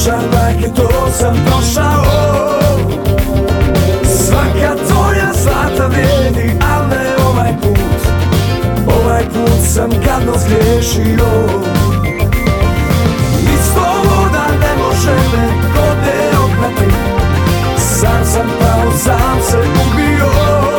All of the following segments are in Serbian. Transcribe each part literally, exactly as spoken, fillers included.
Pričam bajke, to sam došao. Svaka tvoja zlata vrijedi, al ne ovaj put. Ovaj put sam gadno zgriješio. Nic to voda ne može me kod ne oprati. Sam sam pao, sam se ubio.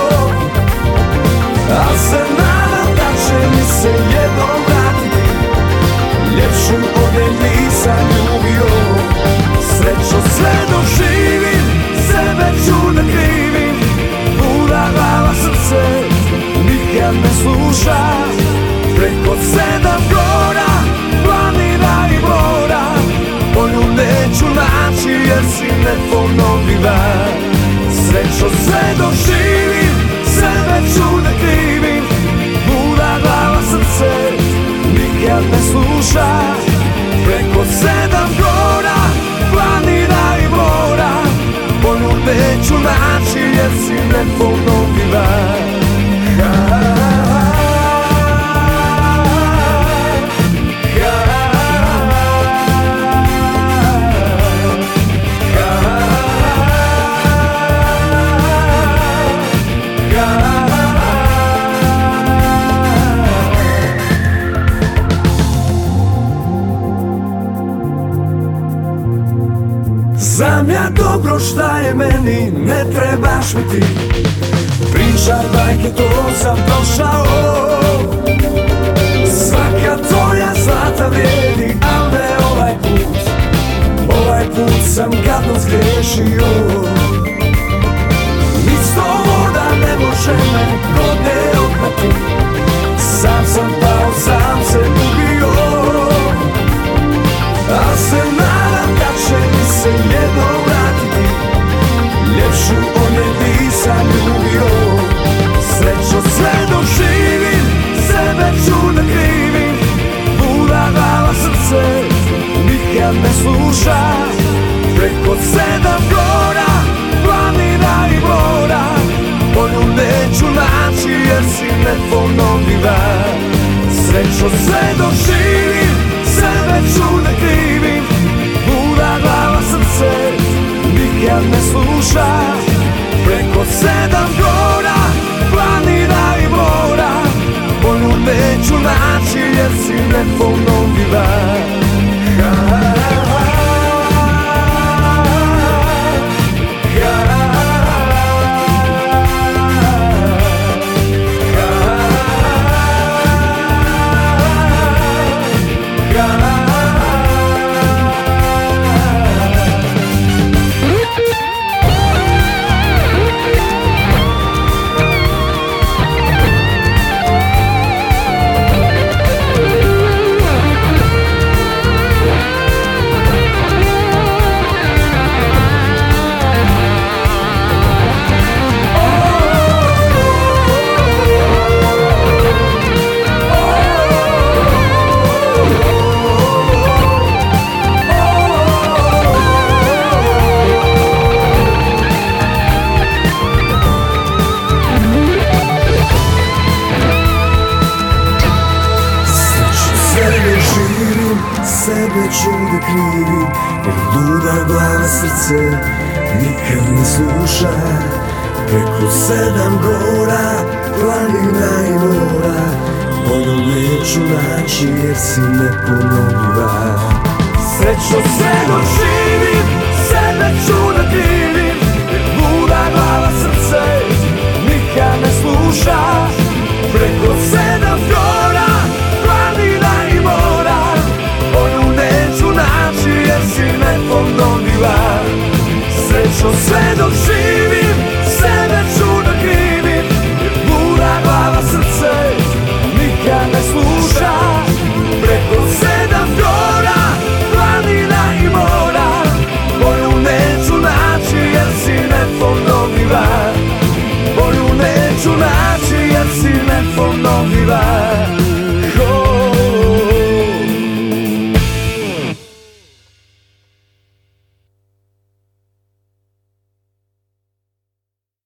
Al se nadam da će mi se jednom vratiti. Ljepšu od nje nisam ljubio. Srećo sve doživim, sebe ću da krivim. Luda glava, srce nikad ne sluša. Preko sedam gora, planina i mora. Bolju neću naći jer si neponovljiva. Srećo sve doživim, sebe ću da krivim. Luda glava, srce nikad ne sluša. Preko sedam gora, planina i mora. Bolju neću naći jer si neponovljiva. Znam ja dobro šta je meni, ne trebaš mi ti. Pričaj bajke, to sam došao. Svaka tvoja zlata vrijedi, al ne ovaj put. Ovaj put sam gadno zgriješio. Nic to voda ne može me kod ne oprati. Sam sam pao, sam se ubio. Al se nadam da će mi se jednom vratiti. Ljepšu od nje nisam ljubio. Srećo sve doživim, sebe ću da krivim. Luda glava, srce nikad ne sluša. Preko sedam gora, planina i mora. Bolju neću naći jer si neponovljiva. Srećo sve doživim, sebe ću da krivim. Luda glava, srce nikad ne sluša. Preko sedam gora, planina i mora. Bolju neću naći jer si neponovljiva. Sebe ću da krivim, jer luda glava, srce nikad ne sluša. Preko sedam gora, planina i mora. Bolju neću naći jer si neponovljiva. Srećo sve doživim, sebe ću da krivim, jer luda glava, srce nikad ne sluša. Preko sedam